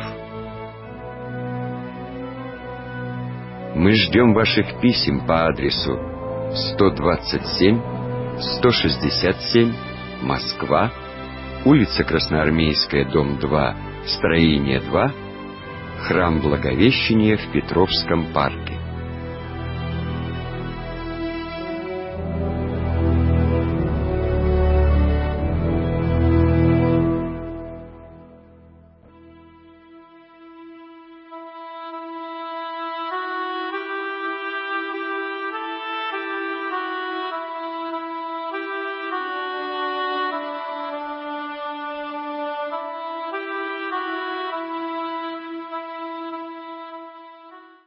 Мы ждем ваших писем по адресу сто двадцать семь сто шестьдесят семь, Москва, улица Красноармейская, дом два, строение два, храм Благовещения в Петровском парке.